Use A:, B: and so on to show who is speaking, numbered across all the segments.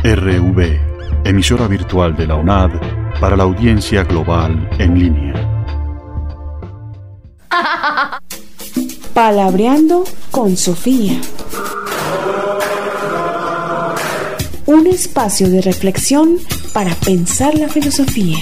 A: RV, emisora virtual de la UNAD para la audiencia global en línea.
B: Palabreando con Sofía. Un espacio de reflexión para pensar la filosofía.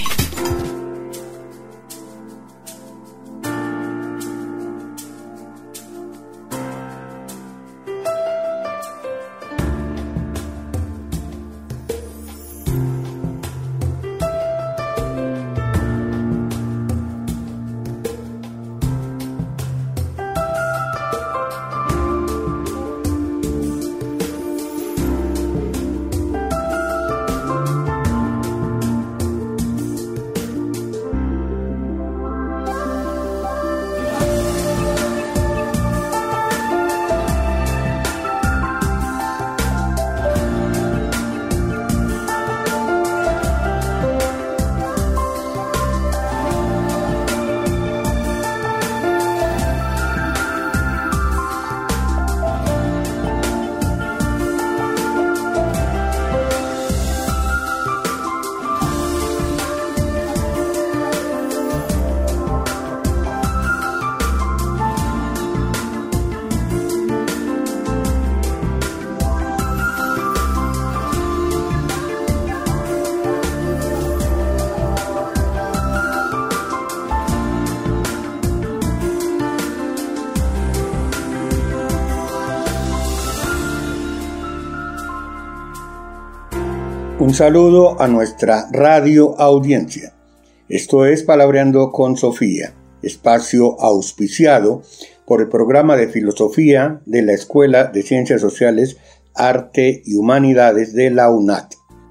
C: Un saludo a nuestra radio audiencia. Esto es Palabreando con Sofía, espacio auspiciado por el programa de filosofía de la Escuela de Ciencias Sociales, Arte y Humanidades de la UNAD.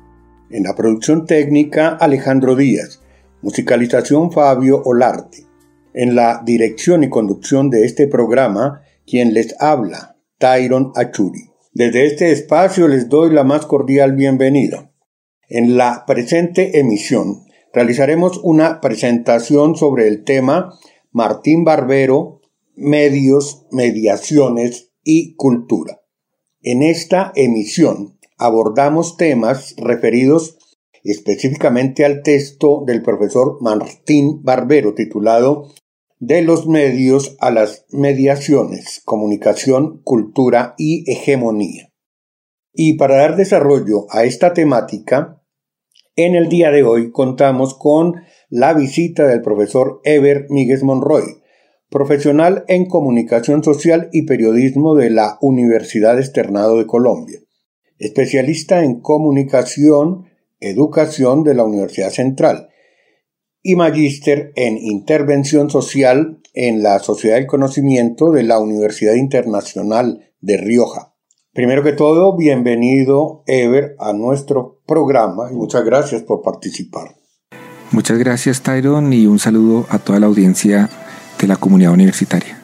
C: En la producción técnica, Alejandro Díaz. Musicalización, Fabio Olarte. En la dirección y conducción de este programa, quien les habla, Tyron Achuri. Desde este espacio les doy la más cordial bienvenida. En la presente emisión realizaremos una presentación sobre el tema Martín Barbero, medios, mediaciones y cultura. En esta emisión abordamos temas referidos específicamente al texto del profesor Martín Barbero titulado De los medios a las mediaciones, comunicación, cultura y hegemonía. Y para dar desarrollo a esta temática, en el día de hoy contamos con la visita del profesor Eber Míguez Monroy, profesional en comunicación social y periodismo de la Universidad Externado de Colombia, especialista en comunicación, educación de la Universidad Central y magíster en intervención social en la Sociedad del Conocimiento de la Universidad Internacional de Rioja. Primero que todo, bienvenido, Eber, a nuestro programa y muchas gracias por participar.
D: Muchas gracias, Tyron, y un saludo a toda la audiencia de la comunidad universitaria.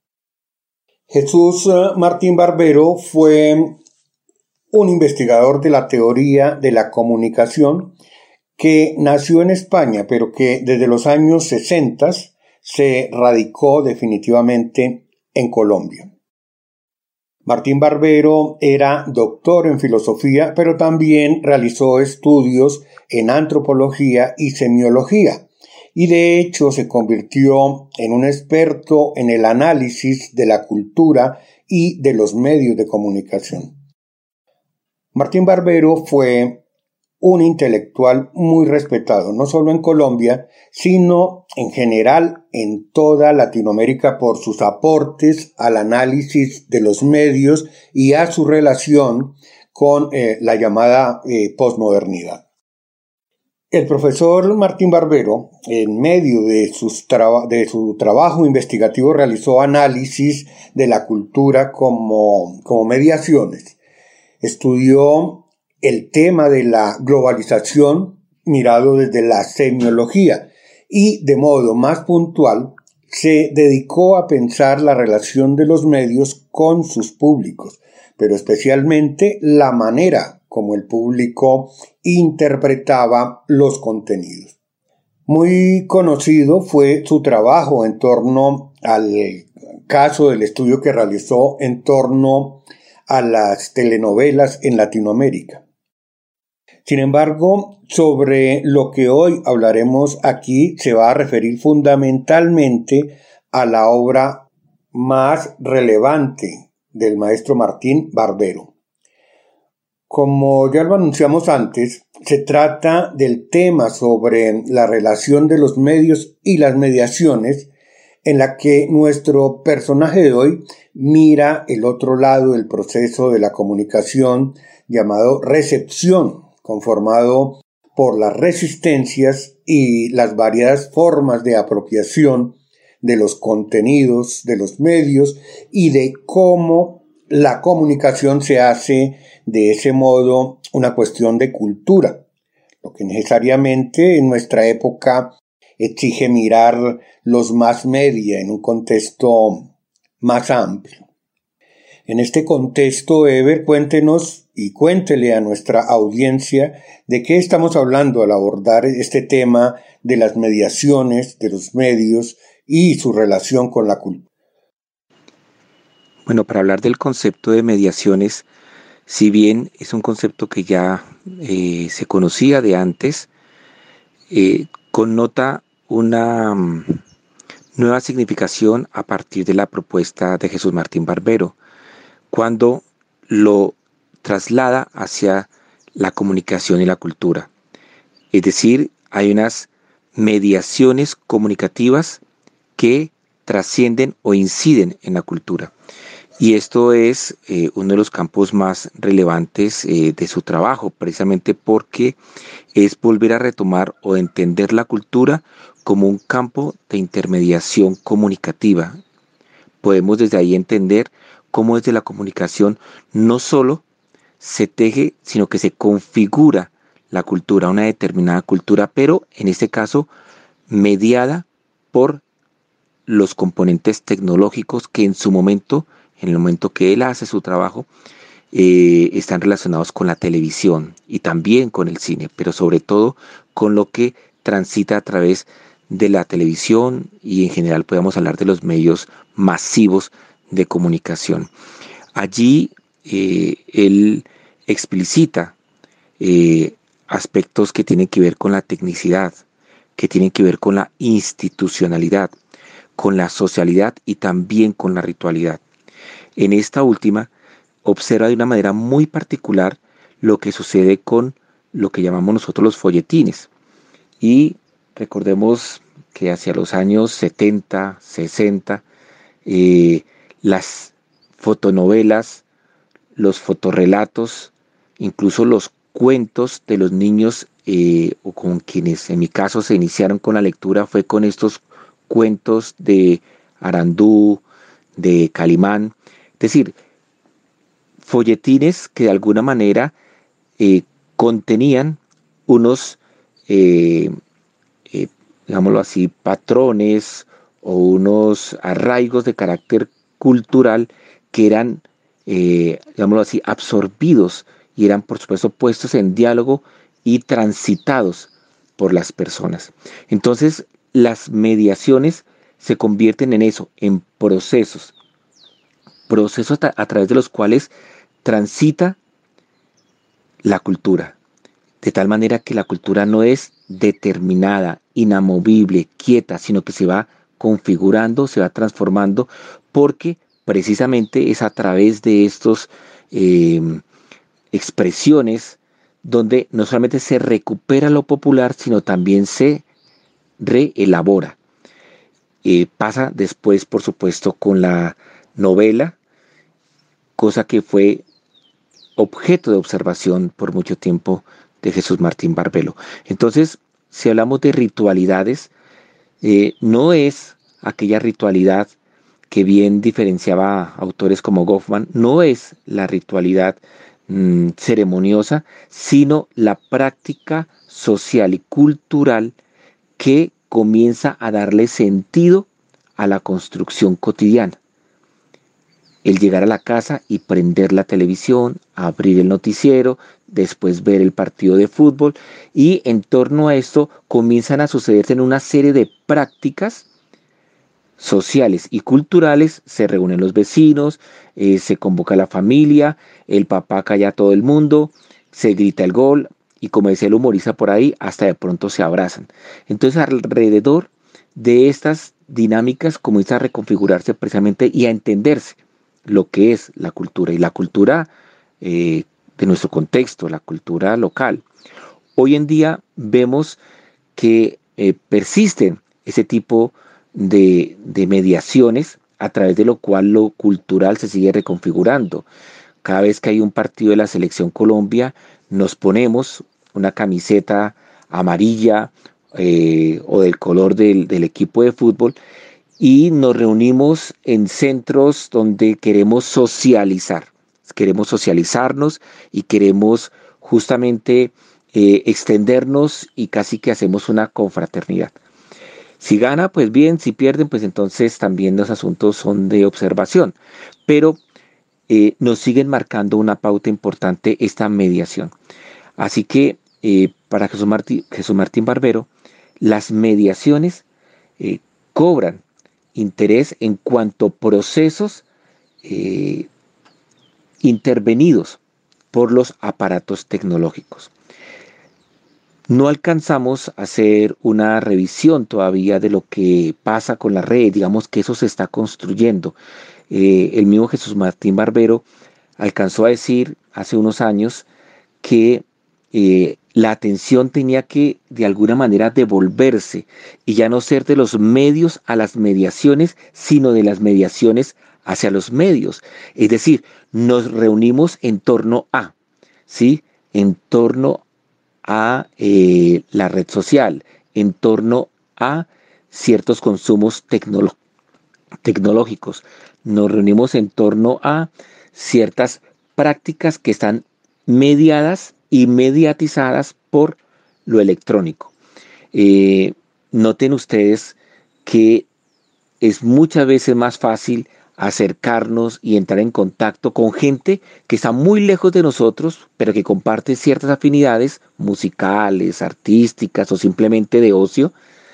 C: Jesús Martín Barbero fue un investigador de la teoría de la comunicación que nació en España, pero que desde los años 60 se radicó definitivamente en Colombia. Martín Barbero era doctor en filosofía, pero también realizó estudios en antropología y semiología, y de hecho se convirtió en un experto en el análisis de la cultura y de los medios de comunicación. Martín Barbero fue un intelectual muy respetado, no solo en Colombia, sino en general en toda Latinoamérica por sus aportes al análisis de los medios y a su relación con la llamada posmodernidad. El profesor Martín Barbero, en medio de su trabajo investigativo, realizó análisis de la cultura como mediaciones. Estudió el tema de la globalización mirado desde la semiología y de modo más puntual se dedicó a pensar la relación de los medios con sus públicos, pero especialmente la manera como el público interpretaba los contenidos. Muy conocido fue su trabajo en torno al caso del estudio que realizó en torno a las telenovelas en Latinoamérica. Sin embargo, sobre lo que hoy hablaremos aquí se va a referir fundamentalmente a la obra más relevante del maestro Martín Barbero. Como ya lo anunciamos antes, se trata del tema sobre la relación de los medios y las mediaciones, en la que nuestro personaje de hoy mira el otro lado del proceso de la comunicación llamado recepción, conformado por las resistencias y las variadas formas de apropiación de los contenidos, de los medios y de cómo la comunicación se hace de ese modo una cuestión de cultura, lo que necesariamente en nuestra época exige mirar los mass media en un contexto más amplio. En este contexto, Eber, cuéntenos y cuéntele a nuestra audiencia de qué estamos hablando al abordar este tema de las mediaciones de los medios y su relación con la cultura.
D: Bueno, para hablar del concepto de mediaciones, si bien es un concepto que ya se conocía de antes, connota una nueva significación a partir de la propuesta de Jesús Martín Barbero, cuando lo traslada hacia la comunicación y la cultura. Es decir, hay unas mediaciones comunicativas que trascienden o inciden en la cultura. Y esto es uno de los campos más relevantes de su trabajo, precisamente porque es volver a retomar o entender la cultura como un campo de intermediación comunicativa. Podemos desde ahí entender cómo desde la comunicación no solo se teje, sino que se configura la cultura, una determinada cultura, pero en este caso mediada por los componentes tecnológicos que en el momento que él hace su trabajo, están relacionados con la televisión y también con el cine, pero sobre todo con lo que transita a través de la televisión y en general podemos hablar de los medios masivos de comunicación. Allí él explicita aspectos que tienen que ver con la tecnicidad, que tienen que ver con la institucionalidad, con la socialidad y también con la ritualidad. En esta última, observa de una manera muy particular lo que sucede con lo que llamamos nosotros los folletines. Y recordemos que hacia los años 70, 60, las fotonovelas, los fotorrelatos, incluso los cuentos de los niños, o con quienes en mi caso se iniciaron con la lectura, fue con estos cuentos de Arandú, de Calimán, es decir, folletines que de alguna manera contenían unos, digámoslo así, patrones o unos arraigos de carácter cultural que eran, digámoslo así, absorbidos y eran por supuesto puestos en diálogo y transitados por las personas. Entonces, las mediaciones se convierten en eso, en procesos a través de los cuales transita la cultura, de tal manera que la cultura no es determinada, inamovible, quieta, sino que se va configurando, se va transformando, porque precisamente es a través de estos expresiones donde no solamente se recupera lo popular, sino también se reelabora. Pasa después, por supuesto, con la novela, cosa que fue objeto de observación por mucho tiempo de Jesús Martín Barbero. Entonces, si hablamos de ritualidades, no es aquella ritualidad que bien diferenciaba autores como Goffman, no es la ritualidad ceremoniosa, sino la práctica social y cultural que comienza a darle sentido a la construcción cotidiana. El llegar a la casa y prender la televisión, abrir el noticiero, después ver el partido de fútbol, y en torno a esto comienzan a sucederse en una serie de prácticas sociales y culturales. Se reúnen los vecinos, se convoca a la familia, el papá calla a todo el mundo, se grita el gol y como decía el humorista por ahí, hasta de pronto se abrazan. Entonces alrededor de estas dinámicas comienza a reconfigurarse precisamente y a entenderse lo que es la cultura y la cultura de nuestro contexto, la cultura local. Hoy en día vemos que persisten ese tipo de mediaciones a través de lo cual lo cultural se sigue reconfigurando. Cada vez que hay un partido de la Selección Colombia, nos ponemos una camiseta amarilla o del color del equipo de fútbol y nos reunimos en centros donde queremos socializarnos y queremos justamente extendernos y casi que hacemos una confraternidad. Si gana, pues bien, si pierden, pues entonces también los asuntos son de observación, pero nos siguen marcando una pauta importante esta mediación. Así que para Jesús Martín Barbero, las mediaciones cobran interés en cuanto a procesos intervenidos por los aparatos tecnológicos. No alcanzamos a hacer una revisión todavía de lo que pasa con la red, digamos que eso se está construyendo. El mismo Jesús Martín Barbero alcanzó a decir hace unos años que la atención tenía que de alguna manera devolverse y ya no ser de los medios a las mediaciones, sino de las mediaciones hacia los medios. Es decir, nos reunimos en torno a, ¿sí? En torno a la red social, en torno a ciertos consumos tecnológicos. Nos reunimos en torno a ciertas prácticas que están mediadas y mediatizadas por lo electrónico. Noten ustedes que es muchas veces más fácil acercarnos y entrar en contacto con gente que está muy lejos de nosotros, pero que comparte ciertas afinidades musicales, artísticas o simplemente de ocio,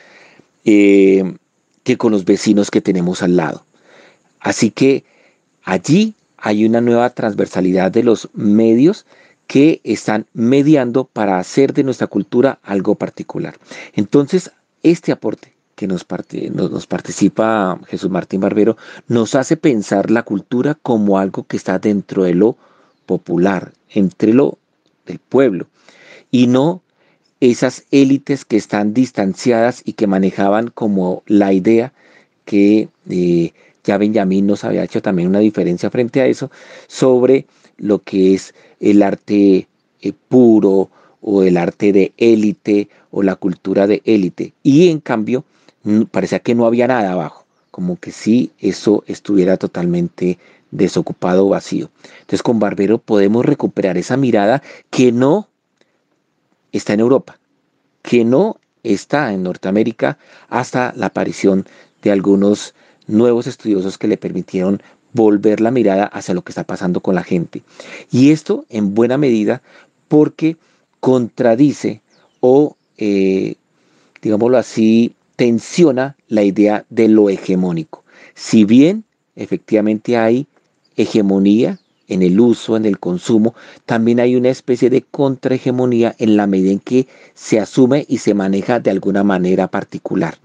D: que con los vecinos que tenemos al lado. Así que allí hay una nueva transversalidad de los medios que están mediando para hacer de nuestra cultura algo particular. Entonces, este aporte que nos participa Jesús Martín Barbero, nos hace pensar la cultura como algo que está dentro de lo popular, entre lo del pueblo, y no esas élites que están distanciadas y que manejaban como la idea que ya Benjamín nos había hecho también una diferencia frente a eso, sobre lo que es el arte puro o el arte de élite o la cultura de élite, y en cambio parecía que no había nada abajo, como que si eso estuviera totalmente desocupado o vacío. Entonces con Barbero podemos recuperar esa mirada que no está en Europa, que no está en Norteamérica, hasta la aparición de algunos nuevos estudiosos que le permitieron volver la mirada hacia lo que está pasando con la gente. Y esto en buena medida porque contradice o, digámoslo así, tensiona la idea de lo hegemónico. Si bien efectivamente hay hegemonía en el uso, en el consumo, también hay una especie de contrahegemonía en la medida en que se asume y se maneja de alguna manera particular.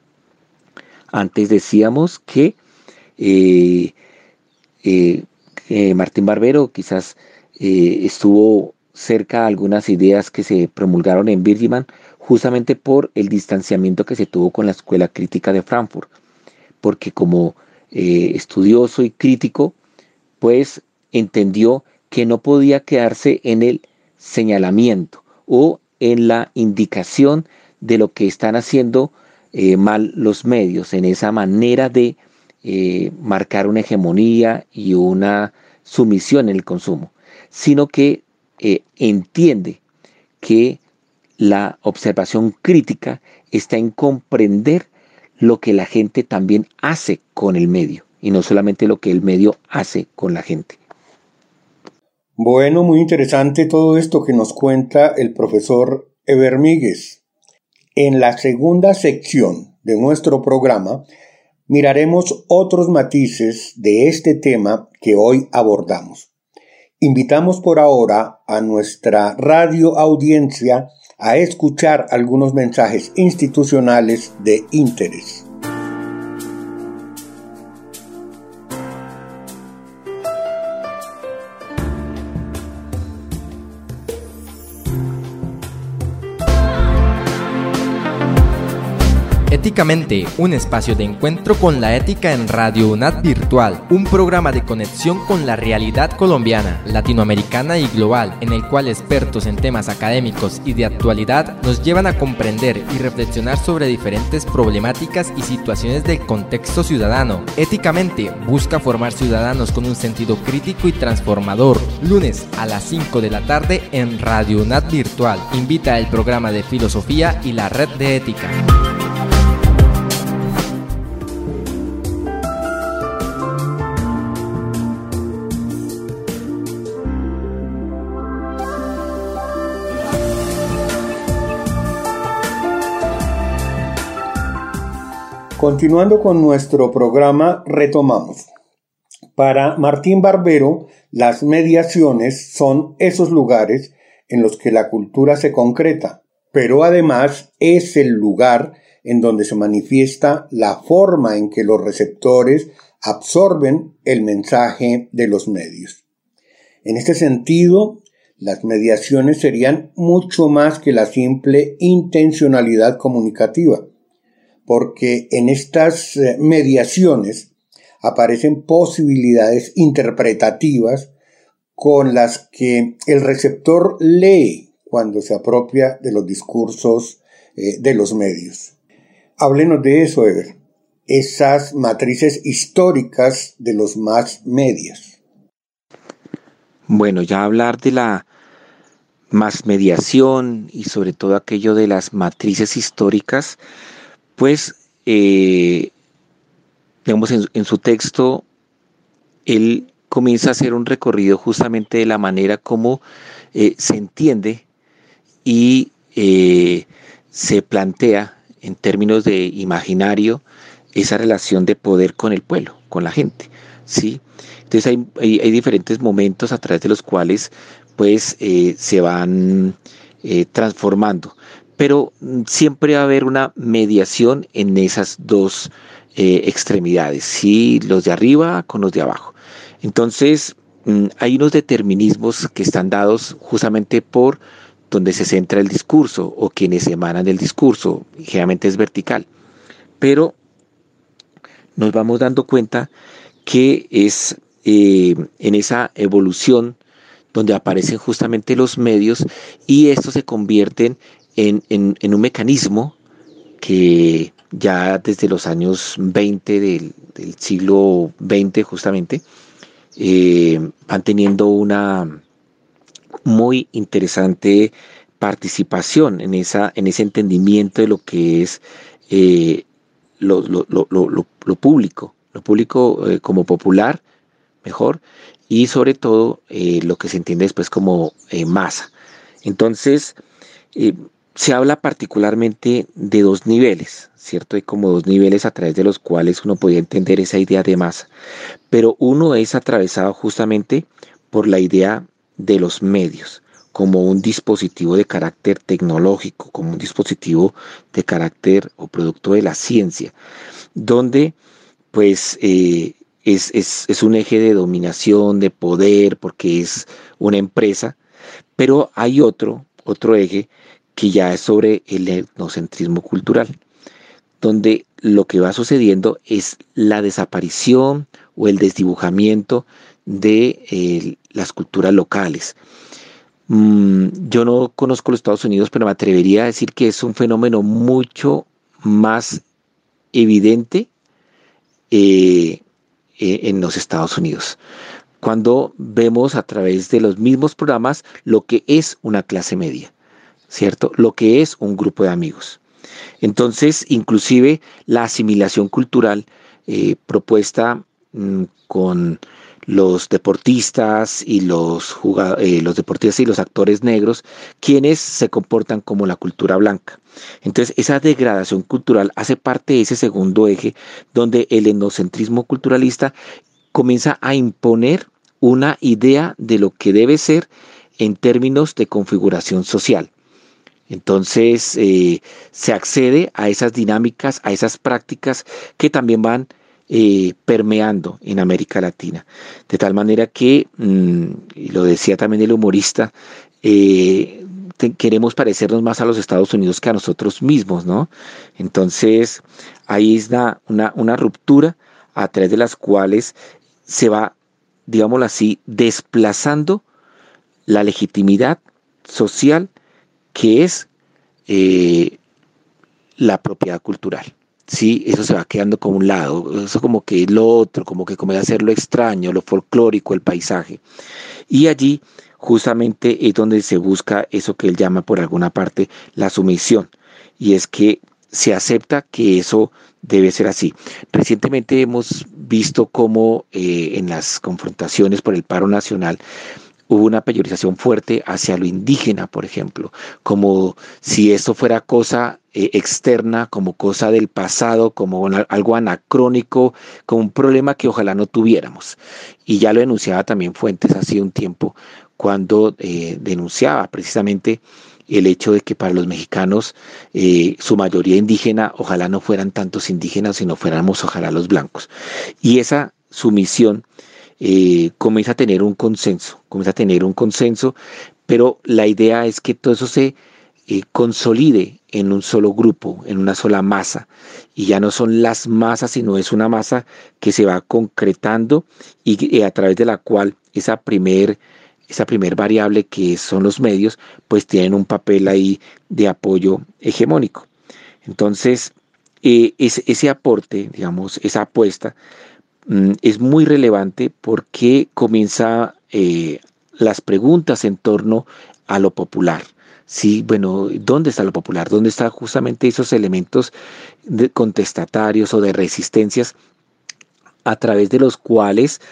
D: Antes decíamos que Martín Barbero quizás estuvo cerca de algunas ideas que se promulgaron en Virgiman, justamente por el distanciamiento que se tuvo con la Escuela Crítica de Frankfurt, porque como estudioso y crítico, pues entendió que no podía quedarse en el señalamiento o en la indicación de lo que están haciendo mal los medios, en esa manera de marcar una hegemonía y una sumisión en el consumo, sino que entiende que la observación crítica está en comprender lo que la gente también hace con el medio y no solamente lo que el medio hace con la gente.
C: Bueno, muy interesante todo esto que nos cuenta el profesor Eber Míguez. En la segunda sección de nuestro programa miraremos otros matices de este tema que hoy abordamos. Invitamos por ahora a nuestra radio audiencia a escuchar algunos mensajes institucionales de interés.
E: Éticamente, un espacio de encuentro con la ética en Radio UNAD Virtual, un programa de conexión con la realidad colombiana, latinoamericana y global, en el cual expertos en temas académicos y de actualidad nos llevan a comprender y reflexionar sobre diferentes problemáticas y situaciones del contexto ciudadano. Éticamente, busca formar ciudadanos con un sentido crítico y transformador. Lunes a las 5 de la tarde en Radio UNAD Virtual. Invita el programa de filosofía y la red de ética.
C: Continuando con nuestro programa, retomamos. Para Martín Barbero, las mediaciones son esos lugares en los que la cultura se concreta, pero además es el lugar en donde se manifiesta la forma en que los receptores absorben el mensaje de los medios. En este sentido, las mediaciones serían mucho más que la simple intencionalidad comunicativa, porque en estas mediaciones aparecen posibilidades interpretativas con las que el receptor lee cuando se apropia de los discursos de los medios. Háblenos de eso, Ever, esas matrices históricas de los más medias.
D: Bueno, ya hablar de la masmediación y sobre todo aquello de las matrices históricas, pues, digamos, en su texto, él comienza a hacer un recorrido justamente de la manera como se entiende y se plantea en términos de imaginario esa relación de poder con el pueblo, con la gente, ¿sí? Entonces hay diferentes momentos a través de los cuales pues se van transformando. Pero siempre va a haber una mediación en esas dos extremidades, ¿sí? Los de arriba con los de abajo. Entonces, hay unos determinismos que están dados justamente por donde se centra el discurso o quienes emanan del discurso, generalmente es vertical. Pero nos vamos dando cuenta que es en esa evolución donde aparecen justamente los medios y estos se convierten en un mecanismo que ya desde los años 20 del siglo XX justamente van teniendo una muy interesante participación en ese entendimiento de lo que es lo público como popular, mejor, y sobre todo lo que se entiende después como masa. Entonces, se habla particularmente de dos niveles, ¿cierto? Hay como dos niveles a través de los cuales uno podía entender esa idea de masa, pero uno es atravesado justamente por la idea de los medios, como un dispositivo de carácter tecnológico, como un dispositivo de carácter o producto de la ciencia, donde pues es un eje de dominación, de poder, porque es una empresa, pero hay otro eje que ya es sobre el etnocentrismo cultural, donde lo que va sucediendo es la desaparición o el desdibujamiento de las culturas locales. Yo no conozco los Estados Unidos, pero me atrevería a decir que es un fenómeno mucho más evidente en los Estados Unidos, cuando vemos a través de los mismos programas lo que es una clase media, ¿cierto? Lo que es un grupo de amigos. Entonces, inclusive la asimilación cultural propuesta con los deportistas y los deportistas y los actores negros, quienes se comportan como la cultura blanca. Entonces, esa degradación cultural hace parte de ese segundo eje, donde el etnocentrismo culturalista comienza a imponer una idea de lo que debe ser en términos de configuración social. Entonces se accede a esas dinámicas, a esas prácticas que también van permeando en América Latina. De tal manera que, y lo decía también el humorista, queremos parecernos más a los Estados Unidos que a nosotros mismos, ¿no? Entonces ahí es una ruptura a través de las cuales se va, digámoslo así, desplazando la legitimidad social que es la propiedad cultural. Sí, eso se va quedando como un lado, eso como que lo otro, como que comienza a ser lo extraño, lo folclórico, el paisaje. Y allí justamente es donde se busca eso que él llama por alguna parte la sumisión, y es que se acepta que eso debe ser así. Recientemente hemos visto cómo en las confrontaciones por el paro nacional hubo una peyorización fuerte hacia lo indígena, por ejemplo, como si esto fuera cosa externa, como cosa del pasado, como algo anacrónico, como un problema que ojalá no tuviéramos. Y ya lo denunciaba también Fuentes hace un tiempo, cuando denunciaba precisamente el hecho de que para los mexicanos su mayoría indígena, ojalá no fueran tantos indígenas, sino fuéramos ojalá los blancos. Y esa sumisión comienza a tener un consenso, pero la idea es que todo eso se consolide en un solo grupo, en una sola masa, y ya no son las masas, sino es una masa que se va concretando y a través de la cual esa primer variable que son los medios, pues tienen un papel ahí de apoyo hegemónico. Entonces, ese aporte, digamos, esa apuesta, es muy relevante porque comienza las preguntas en torno a lo popular. Sí, bueno, ¿dónde está lo popular? ¿Dónde están justamente esos elementos contestatarios o de resistencias a través de los cuales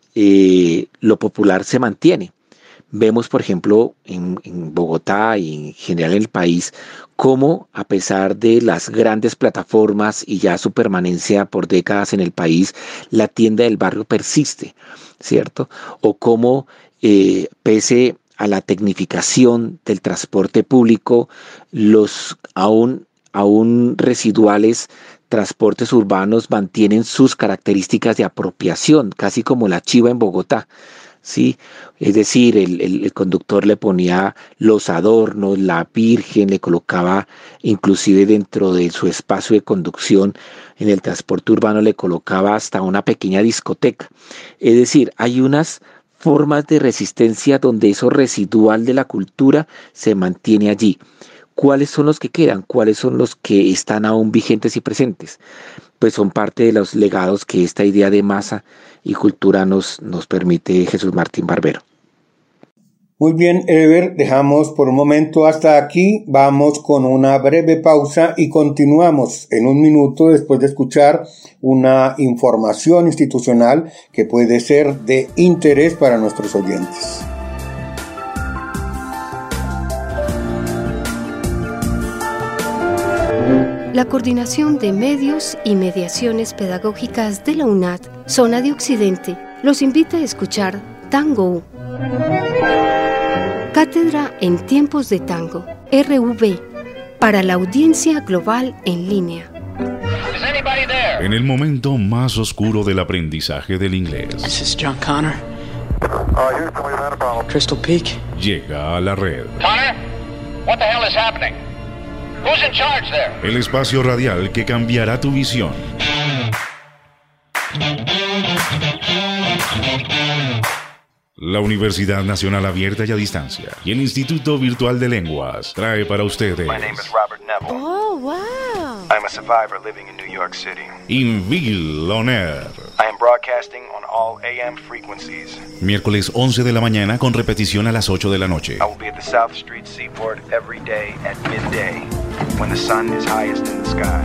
D: lo popular se mantiene? Vemos, por ejemplo, en Bogotá y en general en el país, cómo a pesar de las grandes plataformas y ya su permanencia por décadas en el país, la tienda del barrio persiste, ¿cierto? O cómo, pese a la tecnificación del transporte público, los aún residuales transportes urbanos mantienen sus características de apropiación, casi como la chiva en Bogotá. Sí, es decir, el conductor le ponía los adornos, la Virgen, le colocaba inclusive dentro de su espacio de conducción en el transporte urbano, le colocaba hasta una pequeña discoteca. Es decir, hay unas formas de resistencia donde eso residual de la cultura se mantiene allí. ¿Cuáles son los que quedan? ¿Cuáles son los que están aún vigentes y presentes? Pues son parte de los legados que esta idea de masa y cultura nos permite Jesús Martín Barbero.
C: Muy bien, Ever, dejamos por un momento hasta aquí, vamos con una breve pausa y continuamos en un minuto después de escuchar una información institucional que puede ser de interés para nuestros oyentes.
F: La Coordinación de Medios y Mediaciones Pedagógicas de la UNAD, Zona de Occidente, los invita a escuchar Tango. Cátedra en Tiempos de Tango, RV, para la audiencia global en línea.
A: En el momento más oscuro del aprendizaje del inglés.
G: This is John Connor. Crystal Peak.
A: Llega a la red.
H: Connor, what the hell is happening? Who's in charge there?
A: El espacio radial que cambiará tu visión. La Universidad Nacional Abierta y a Distancia y el Instituto Virtual de Lenguas trae para ustedes.
I: My name is Robert Neville.
F: Oh, wow.
I: I'm a survivor living in New York City.
A: Inville On Air.
I: I am broadcasting on all AM frequencies.
A: Miércoles 11 de la mañana con repetición a las 8 de la noche.
I: I will be at the South Street Seaport every day at midday when the sun is highest in the sky.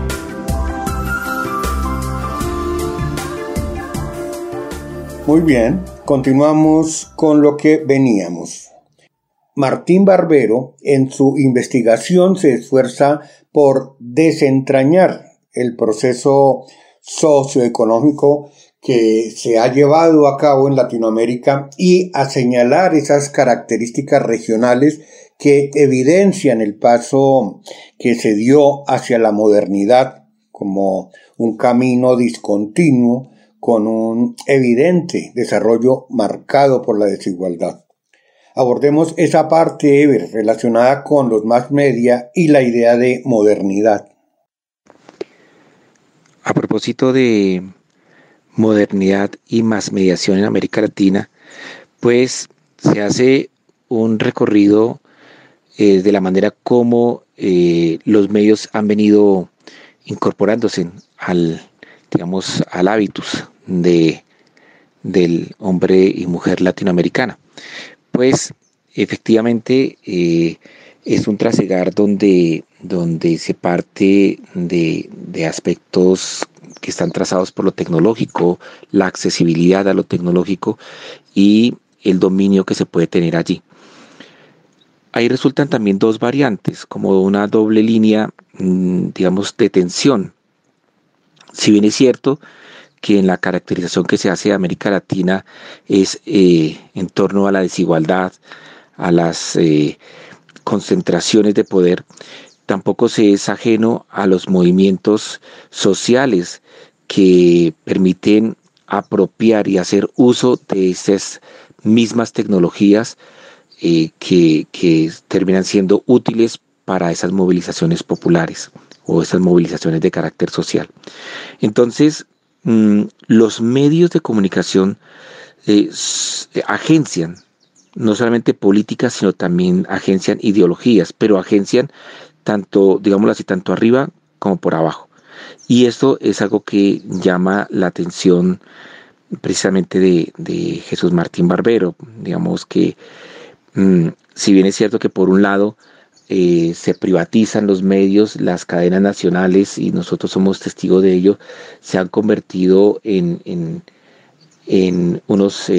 C: Muy bien, continuamos con lo que veníamos. Martín Barbero, en su investigación, se esfuerza por desentrañar el proceso socioeconómico que se ha llevado a cabo en Latinoamérica y a señalar esas características regionales que evidencian el paso que se dio hacia la modernidad como un camino discontinuo con un evidente desarrollo marcado por la desigualdad. Abordemos esa parte relacionada con los mass media y la idea de modernidad.
D: A propósito de modernidad y mass mediación en América Latina, pues se hace un recorrido de la manera como los medios han venido incorporándose al hábitus del hombre y mujer latinoamericana. Pues efectivamente es un trasegar donde se parte de aspectos que están trazados por lo tecnológico, la accesibilidad a lo tecnológico y el dominio que se puede tener allí. Ahí resultan también dos variantes, como una doble línea, de tensión. Si bien es cierto que en la caracterización que se hace de América Latina es en torno a la desigualdad, a las concentraciones de poder, tampoco se es ajeno a los movimientos sociales que permiten apropiar y hacer uso de esas mismas tecnologías que terminan siendo útiles para esas movilizaciones populares o esas movilizaciones de carácter social. Entonces, los medios de comunicación agencian no solamente políticas, sino también agencian ideologías, pero agencian tanto, digámoslo así, tanto arriba como por abajo. Y esto es algo que llama la atención precisamente de Jesús Martín Barbero. Digamos que si bien es cierto que por un lado se privatizan los medios, las cadenas nacionales, y nosotros somos testigos de ello, se han convertido en unos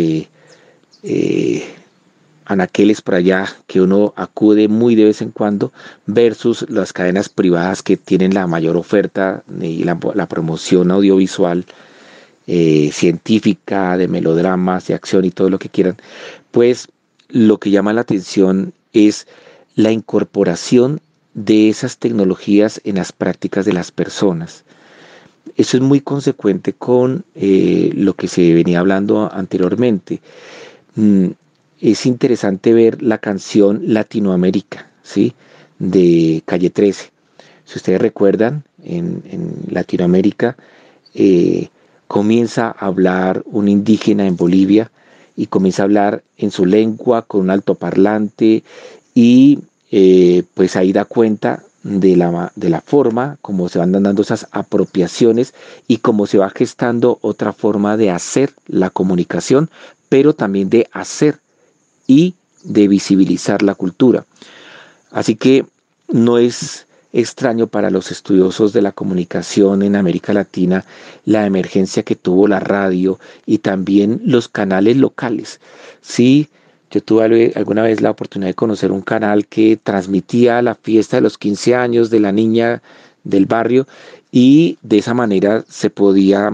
D: anaqueles por allá que uno acude muy de vez en cuando, versus las cadenas privadas que tienen la mayor oferta y la promoción audiovisual, científica, de melodramas, de acción y todo lo que quieran. Pues lo que llama la atención es la incorporación de esas tecnologías en las prácticas de las personas. Eso es muy consecuente con lo que se venía hablando anteriormente. Es interesante ver la canción Latinoamérica, ¿sí?, de Calle 13. Si ustedes recuerdan, en Latinoamérica comienza a hablar un indígena en Bolivia y comienza a hablar en su lengua con un altoparlante y pues ahí da cuenta de la forma como se van dando esas apropiaciones y cómo se va gestando otra forma de hacer la comunicación, pero también de hacer y de visibilizar la cultura. Así que no es extraño para los estudiosos de la comunicación en América Latina la emergencia que tuvo la radio y también los canales locales. Sí, yo tuve alguna vez la oportunidad de conocer un canal que transmitía la fiesta de los 15 años de la niña del barrio y de esa manera se podía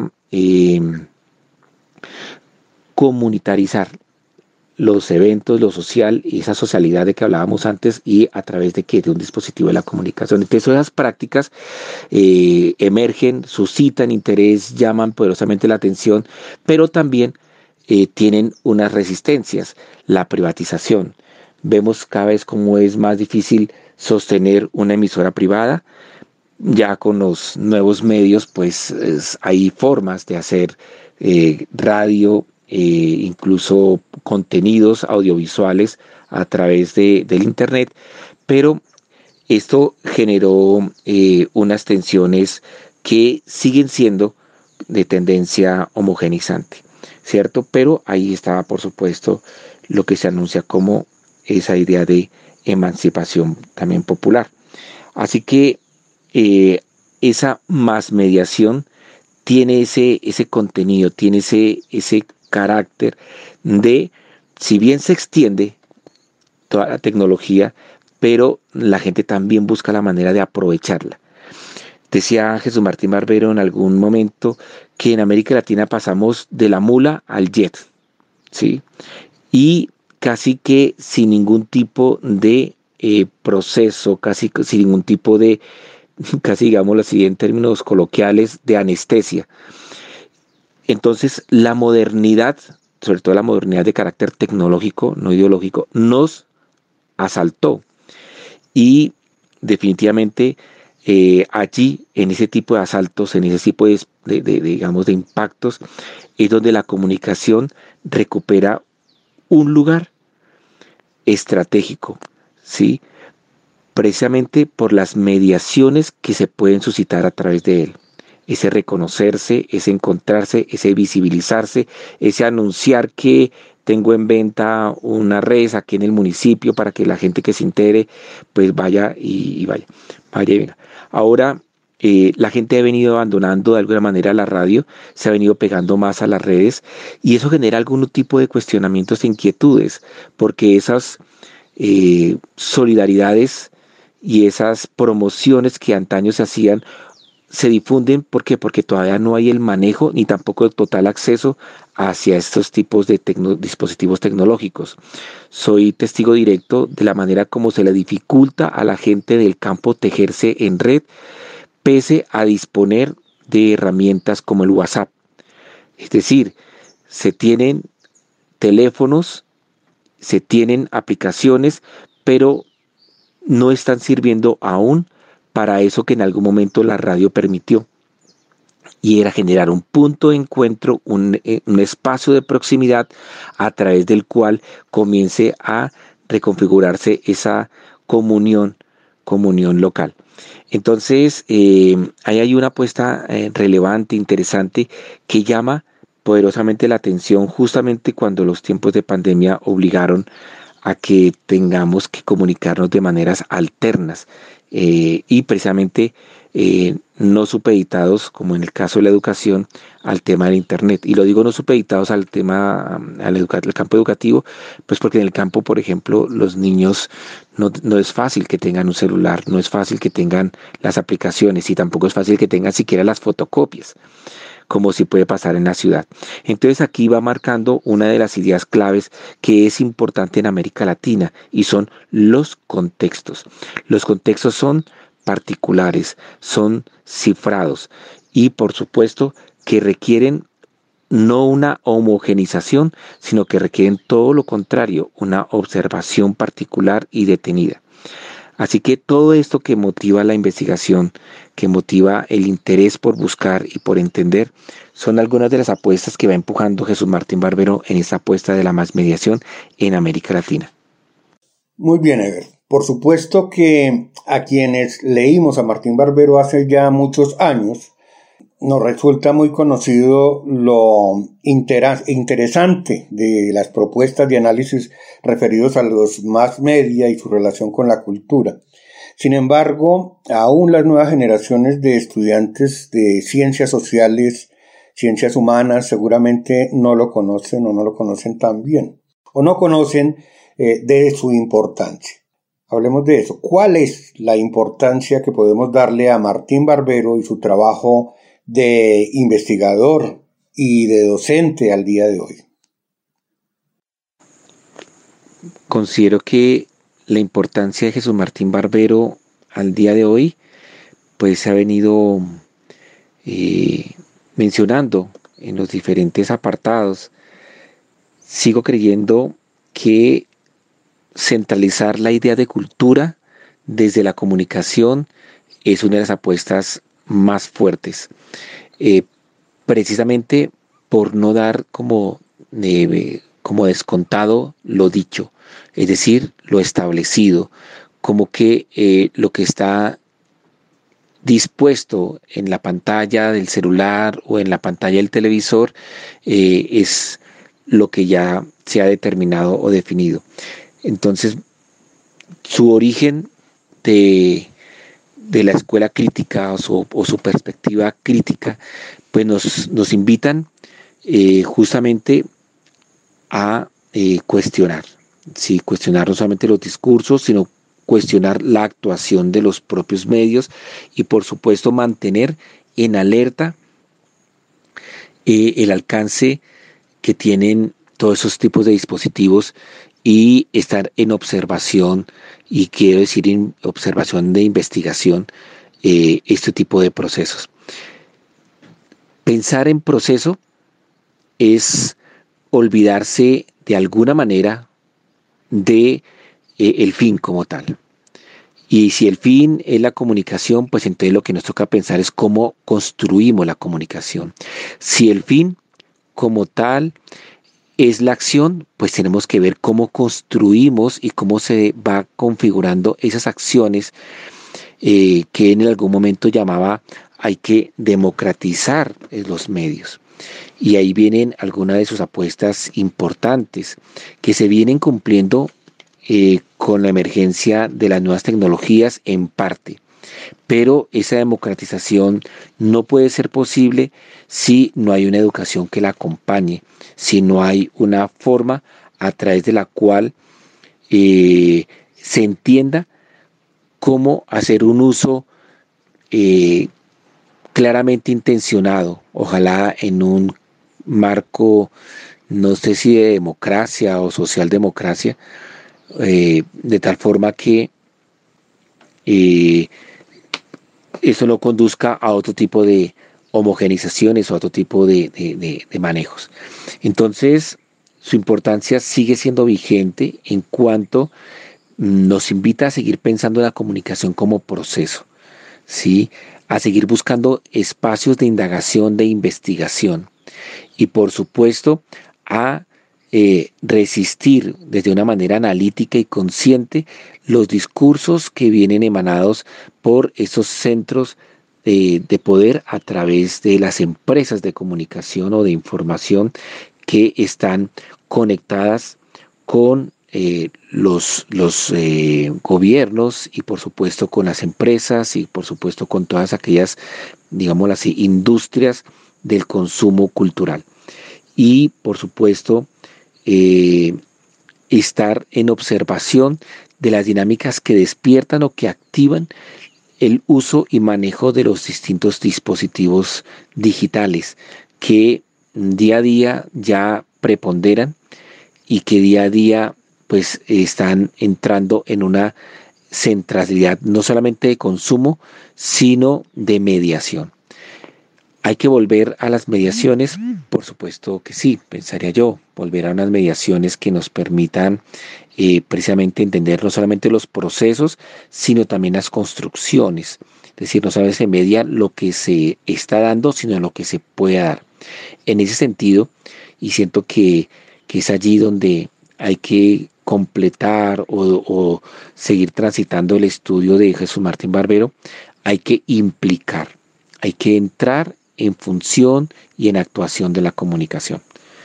D: comunitarizar los eventos, lo social y esa socialidad de que hablábamos antes, y a través de un dispositivo de la comunicación. Entonces esas prácticas emergen, suscitan interés, llaman poderosamente la atención, pero también tienen unas resistencias. La privatización. Vemos cada vez cómo es más difícil sostener una emisora privada. Ya con los nuevos medios pues hay formas de hacer radio, incluso contenidos audiovisuales a través del internet, pero esto generó unas tensiones que siguen siendo de tendencia homogeneizante, ¿cierto? Pero ahí estaba, por supuesto, lo que se anuncia como esa idea de emancipación también popular. Así que esa más mediación tiene ese contenido, tiene ese carácter de, si bien se extiende toda la tecnología, pero la gente también busca la manera de aprovecharla. Decía Jesús Martín Barbero en algún momento que en América Latina pasamos de la mula al jet, ¿sí? Y casi que sin ningún tipo de proceso, casi sin ningún tipo de, casi digámoslo así en términos coloquiales, de anestesia. Entonces la modernidad, sobre todo la modernidad de carácter tecnológico, no ideológico, nos asaltó. Y definitivamente allí, en ese tipo de asaltos, en ese tipo digamos, de impactos, es donde la comunicación recupera un lugar estratégico, ¿sí? Precisamente por las mediaciones que se pueden suscitar a través de él. Ese reconocerse, ese encontrarse, ese visibilizarse, ese anunciar que tengo en venta una res aquí en el municipio para que la gente que se entere, pues vaya y vaya y venga. Ahora, la gente ha venido abandonando de alguna manera la radio, se ha venido pegando más a las redes y eso genera algún tipo de cuestionamientos e inquietudes, porque esas solidaridades y esas promociones que antaño se hacían se difunden. ¿Por qué? Porque todavía no hay el manejo ni tampoco el total acceso hacia estos tipos de dispositivos tecnológicos. Soy testigo directo de la manera como se le dificulta a la gente del campo tejerse en red, pese a disponer de herramientas como el WhatsApp. Es decir, se tienen teléfonos, se tienen aplicaciones, pero no están sirviendo aún para eso que en algún momento la radio permitió, y era generar un punto de encuentro, un espacio de proximidad a través del cual comience a reconfigurarse esa comunión local. Entonces, ahí hay una apuesta relevante, interesante, que llama poderosamente la atención justamente cuando los tiempos de pandemia obligaron a que tengamos que comunicarnos de maneras alternas y precisamente no supeditados, como en el caso de la educación, al tema del Internet. Y lo digo no supeditados al tema, al campo educativo, pues porque en el campo, por ejemplo, los niños no es fácil que tengan un celular, no es fácil que tengan las aplicaciones y tampoco es fácil que tengan siquiera las fotocopias, como si puede pasar en la ciudad. Entonces aquí va marcando una de las ideas claves que es importante en América Latina y son los contextos. Los contextos son particulares, son cifrados y por supuesto que requieren no una homogenización, sino que requieren todo lo contrario, una observación particular y detenida. Así que todo esto que motiva la investigación, que motiva el interés por buscar y por entender, son algunas de las apuestas que va empujando Jesús Martín Barbero en esta apuesta de la masmediación en América Latina.
C: Muy bien, Ever. Por supuesto que a quienes leímos a Martín Barbero hace ya muchos años, nos resulta muy conocido lo interesante de las propuestas de análisis referidos a los mass media y su relación con la cultura. Sin embargo, aún las nuevas generaciones de estudiantes de ciencias sociales, ciencias humanas, seguramente no lo conocen o no lo conocen tan bien, o no conocen de su importancia. Hablemos de eso. ¿Cuál es la importancia que podemos darle a Martín Barbero y su trabajo de investigador y de docente al día de hoy?
D: Considero que la importancia de Jesús Martín Barbero al día de hoy pues se ha venido mencionando en los diferentes apartados. Sigo creyendo que centralizar la idea de cultura desde la comunicación es una de las apuestas más fuertes, precisamente por no dar como descontado lo dicho, es decir, lo establecido, como que lo que está dispuesto en la pantalla del celular o en la pantalla del televisor es lo que ya se ha determinado o definido. Entonces, su origen de la escuela crítica o su perspectiva crítica, pues nos invitan justamente a cuestionar, ¿sí? Cuestionar no solamente los discursos, sino cuestionar la actuación de los propios medios y por supuesto mantener en alerta el alcance que tienen todos esos tipos de dispositivos y estar en observación, y quiero decir en observación de investigación, este tipo de procesos. Pensar en proceso es olvidarse de alguna manera de el fin como tal. Y si el fin es la comunicación, pues entonces lo que nos toca pensar es cómo construimos la comunicación. Si el fin como tal es la acción, pues tenemos que ver cómo construimos y cómo se va configurando esas acciones que en algún momento llamaba hay que democratizar los medios. Y ahí vienen algunas de sus apuestas importantes que se vienen cumpliendo con la emergencia de las nuevas tecnologías en parte. Pero esa democratización no puede ser posible si no hay una educación que la acompañe, si no hay una forma a través de la cual se entienda cómo hacer un uso claramente intencionado, ojalá en un marco, no sé si de democracia o socialdemocracia, de tal forma que eso no conduzca a otro tipo de homogenizaciones o a otro tipo de manejos. Entonces, su importancia sigue siendo vigente en cuanto nos invita a seguir pensando en la comunicación como proceso, ¿sí? A seguir buscando espacios de indagación, de investigación y por supuesto a resistir desde una manera analítica y consciente los discursos que vienen emanados por esos centros de poder a través de las empresas de comunicación o de información que están conectadas con los gobiernos y por supuesto con las empresas y por supuesto con todas aquellas, digámoslo así, industrias del consumo cultural. Y por supuesto estar en observación de las dinámicas que despiertan o que activan el uso y manejo de los distintos dispositivos digitales que día a día ya preponderan y que día a día pues están entrando en una centralidad no solamente de consumo, sino de mediación. ¿Hay que volver a las mediaciones? Por supuesto que sí, pensaría yo, volver a unas mediaciones que nos permitan precisamente entender no solamente los procesos, sino también las construcciones. Es decir, no solamente se media lo que se está dando, sino lo que se puede dar. En ese sentido, y siento que es allí donde hay que completar o seguir transitando el estudio de Jesús Martín Barbero, hay que implicar, hay que entrar en función y en actuación de la comunicación.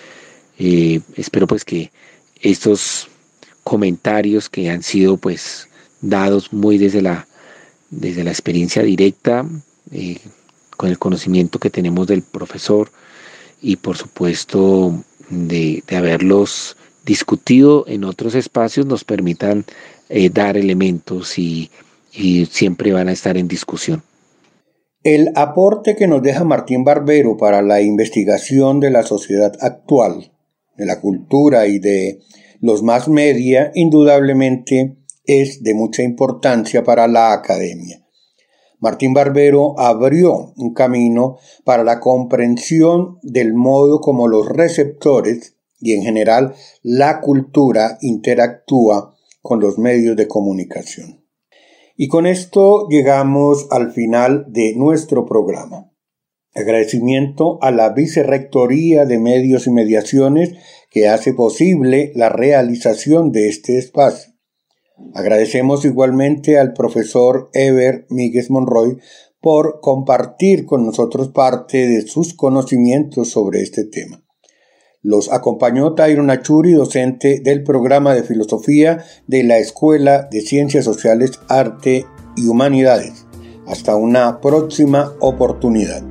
D: Espero pues que estos comentarios que han sido pues dados muy desde la experiencia directa, con el conocimiento que tenemos del profesor y por supuesto de haberlos discutido en otros espacios, nos permitan dar elementos y siempre van a estar en discusión.
C: El aporte que nos deja Martín Barbero para la investigación de la sociedad actual, de la cultura y de los más media, indudablemente es de mucha importancia para la academia. Martín Barbero abrió un camino para la comprensión del modo como los receptores y en general la cultura interactúa con los medios de comunicación. Y con esto llegamos al final de nuestro programa. Agradecimiento a la Vicerrectoría de Medios y Mediaciones que hace posible la realización de este espacio. Agradecemos igualmente al profesor Eber Míguez Monroy por compartir con nosotros parte de sus conocimientos sobre este tema. Los acompañó Tyron Achuri, docente del programa de filosofía de la Escuela de Ciencias Sociales, Arte y Humanidades. Hasta una próxima oportunidad.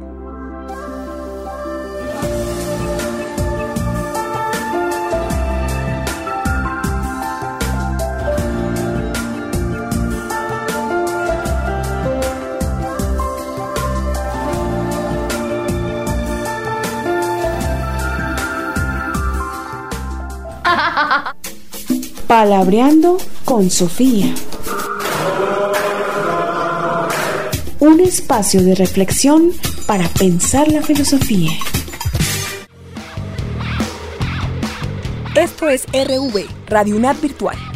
B: Palabreando con Sofía. Un espacio de reflexión para pensar la filosofía.
G: Esto es RV, Radio UNAD Virtual.